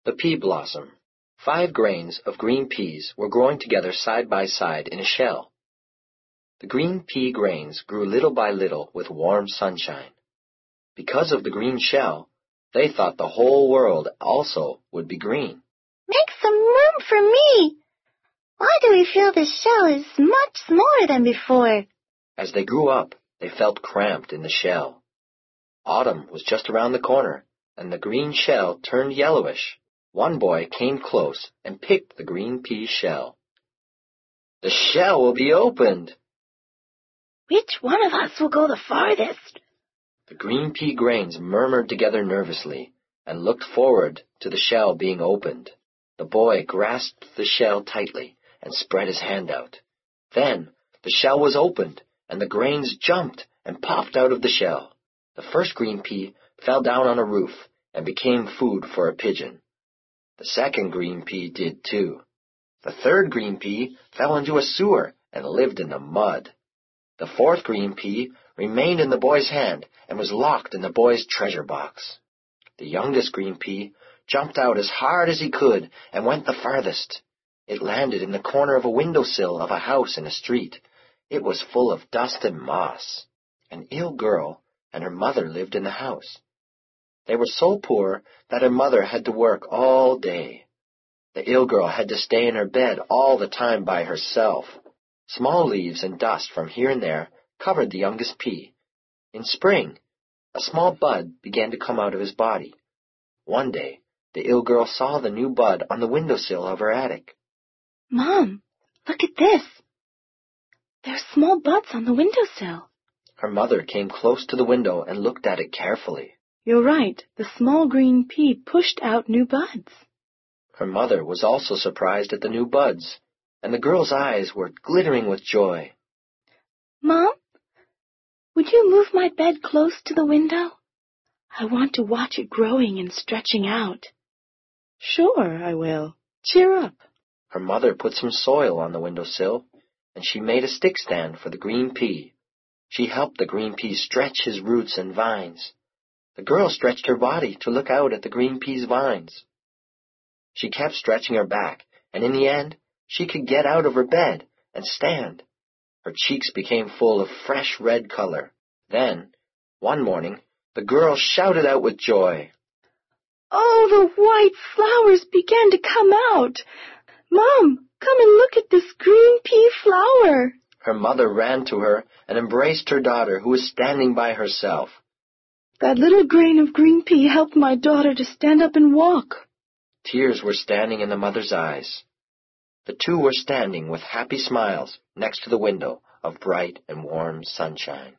The pea blossom. 5 grains of green peas were growing together side by side in a shell. The green pea grains grew little by little with warm sunshine. Because of the green shell, they thought the whole world also would be green. Make some room for me! Why do we feel this shell is much smaller than before? As they grew up, they felt cramped in the shell. Autumn was just around the corner, and the green shell turned yellowish. One boy came close and picked the green pea shell. The shell will be opened. Which one of us will go the farthest? The green pea grains murmured together nervously and looked forward to the shell being opened. The boy grasped the shell tightly and spread his hand out. Then the shell was opened, and the grains jumped and popped out of the shell. The first green pea fell down on a roof and became food for a pigeon. The second green pea did too. The third green pea fell into a sewer and lived in the mud. The fourth green pea remained in the boy's hand and was locked in the boy's treasure box. The youngest green pea jumped out as hard as he could and went the farthest. It landed in the corner of a windowsill of a house in a street. It was full of dust and moss. An ill girl and her mother lived in the house. They were so poor that her mother had to work all day. The ill girl had to stay in her bed all the time by herself. Small leaves and dust from here and there covered the youngest pea. In spring, a small bud began to come out of his body. One day, the ill girl saw the new bud on the windowsill of her attic. Mom, look at this. There's small buds on the windowsill. Her mother came close to the window and looked at it carefully. You're right. The small green pea pushed out new buds. Her mother was also surprised at the new buds, and the girl's eyes were glittering with joy. Mom, would you move my bed close to the window? I want to watch it growing and stretching out. Sure, I will. Cheer up. Her mother put some soil on the windowsill, and she made a stick stand for the green pea. She helped the green pea stretch his roots and vines. The girl stretched her body to look out at the green pea's vines. She kept stretching her back, and in the end, she could get out of her bed and stand. Her cheeks became full of fresh red color. Then, one morning, the girl shouted out with joy. Oh, the white flowers began to come out. Mom, come and look at this green pea flower. Her mother ran to her and embraced her daughter, who was standing by herself. That little grain of green pea helped my daughter to stand up and walk. Tears were standing in the mother's eyes. The two were standing with happy smiles next to the window of bright and warm sunshine.